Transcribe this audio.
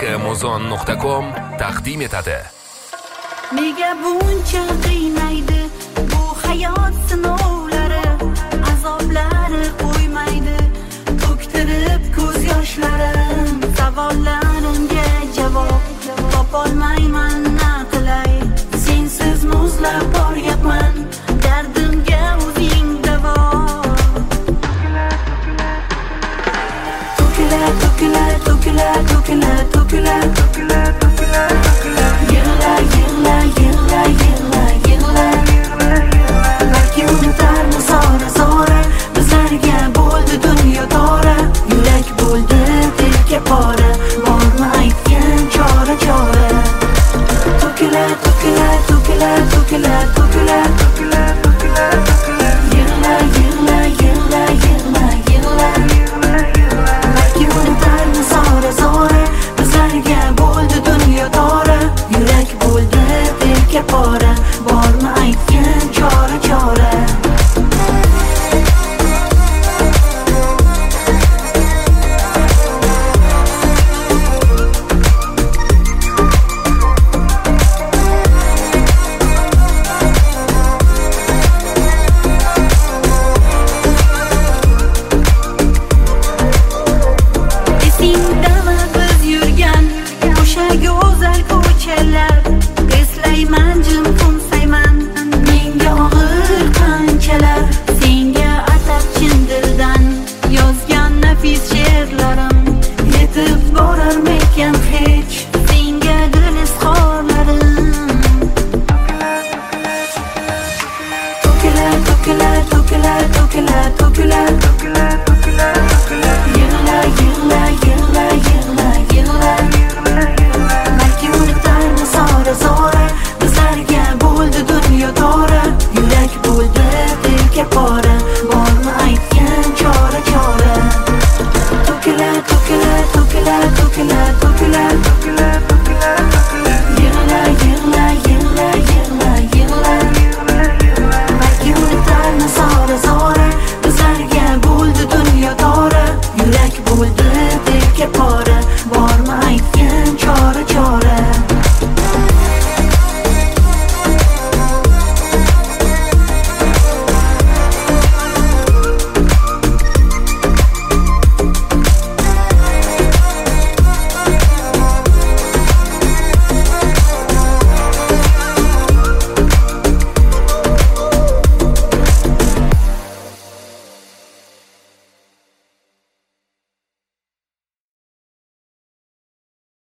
xmuzon.com taqdim etadi. Nega buncha qiynaydi bu hayot sinovlari, azoblari qo'ymaydi to'ktirib ko'z yoshlarim. Savollarimga javob topolmayman, na qilay? Sensiz muzlab boryapman, dardimga o'zing davo. To'kilar, to'kilar, to'kilar, to'kilar, to'kilar, to'kilar, to'kilar, to'kilar. Yig'la, yig'la, yig'la, yig'la, yig'la. Balki unutarmi zora, zora. Bizlarga bo'ldi dunyo tora. Yurak bo'ldi dilga pora. Bormi aytgan chora, chora. To'kilar, to'kilar, to'kilar, to'kilar, to'kilar, to'kilar, to'kilar, to'kilar. Yig'la, yig'la, yig'la, yig'la, yig'la. Balki unutarmi zora, zora. Bizlarga bo'ldi dunyo tora. Yurak bo'ldi dilga pora. Bormi aytgan chora, chora. Esingdami biz yurgan o'sha go'zal ko'chalar? Eslayman, jim qo'nsayman, menga og'ir qanchalar. Senga atab chin dildan yozgan nafis she'rlarim yetib borarmikan xeyr?